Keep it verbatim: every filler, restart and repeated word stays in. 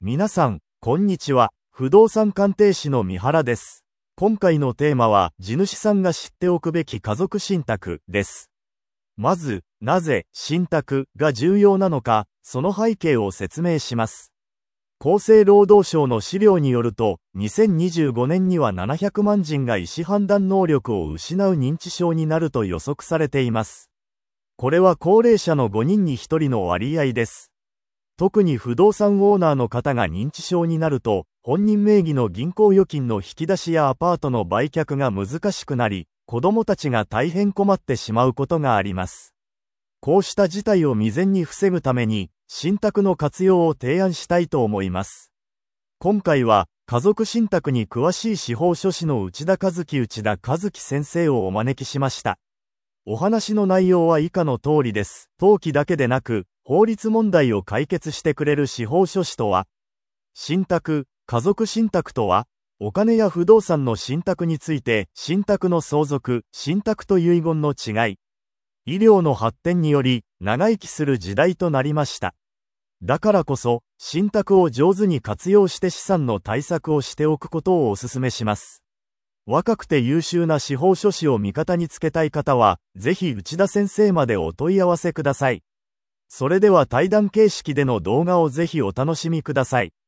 皆さん、こんにちは。不動産鑑定士の三原です。今回のテーマは、地主さんが知っておくべき家族信託です。まず、なぜ信託が重要なのか、その背景を説明します。厚生労働省の資料によると、にせんにじゅうごねんにはななひゃくまん人が意思判断能力を失う認知症になると予測されています。これは高齢者のごにんにひとりの割合です。特に不動産オーナーの方が認知症になると、本人名義の銀行預金の引き出しやアパートの売却が難しくなり、子供たちが大変困ってしまうことがあります。こうした事態を未然に防ぐために、信託の活用を提案したいと思います。今回は、家族信託に詳しい司法書士の内田和樹内田和樹先生をお招きしました。お話の内容は以下の通りです。登記だけでなく、法律問題を解決してくれる司法書士とは、信託、家族信託とは、お金や不動産の信託について、信託の相続、信託と遺言の違い。医療の発展により、長生きする時代となりました。だからこそ、信託を上手に活用して資産の対策をしておくことをお勧めします。若くて優秀な司法書士を味方につけたい方は、ぜひ内田先生までお問い合わせください。それでは対談形式での動画をぜひお楽しみください。